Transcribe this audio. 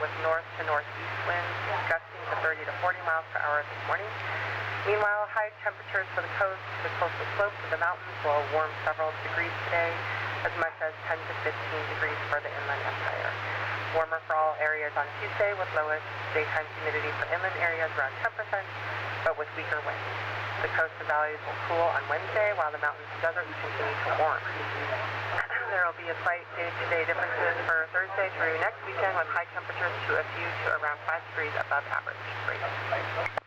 with north to northeast winds, gusting to 30 to 40 miles per hour this morning. Meanwhile, high temperatures for the coast to the coastal slopes of the mountains will warm several degrees today, as much as 10 to 15 degrees for the Inland Empire. Warmer for all areas on Tuesday, with lowest daytime humidity for inland areas around 10%, but with weaker winds. The coast and valleys will cool on Wednesday, while the mountains and deserts continue to warm. There will be a slight day-to-day differences for Thursday through next weekend, with high temperatures to a few to around 5 degrees above average.